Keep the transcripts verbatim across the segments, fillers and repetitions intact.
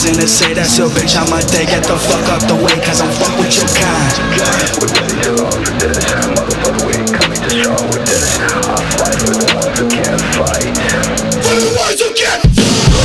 reason to say that's your bitch, I'ma take get the fuck up the way, cause I'm fuck with your kind. We're ready to roll for this, motherfucker, we coming to strong with this. I fight for the ones who can't fight. For the ones who can't fight.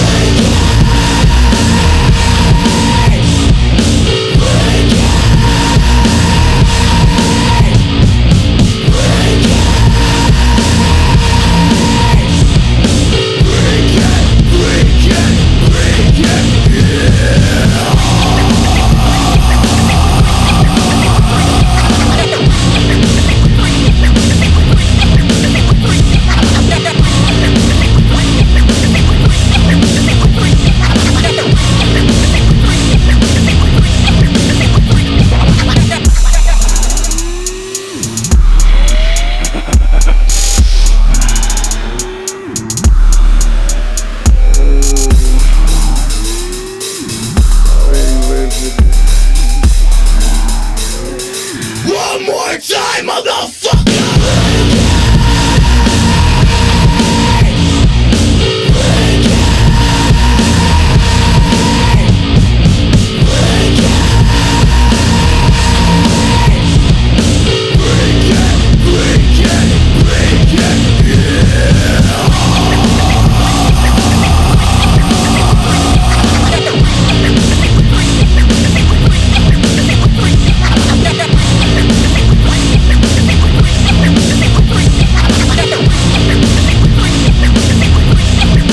One more time, motherfucker!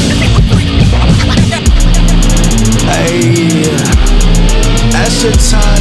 That's your time.